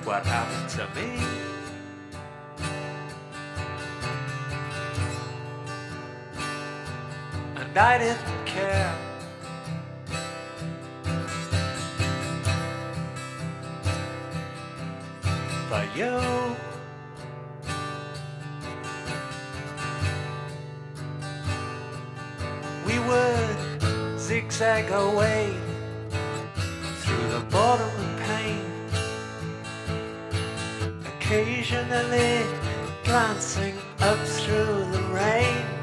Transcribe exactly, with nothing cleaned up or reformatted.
what happened to me. And I didn't care. But you, we would zigzag our way through the bottom of pain, occasionally glancing up through the rain.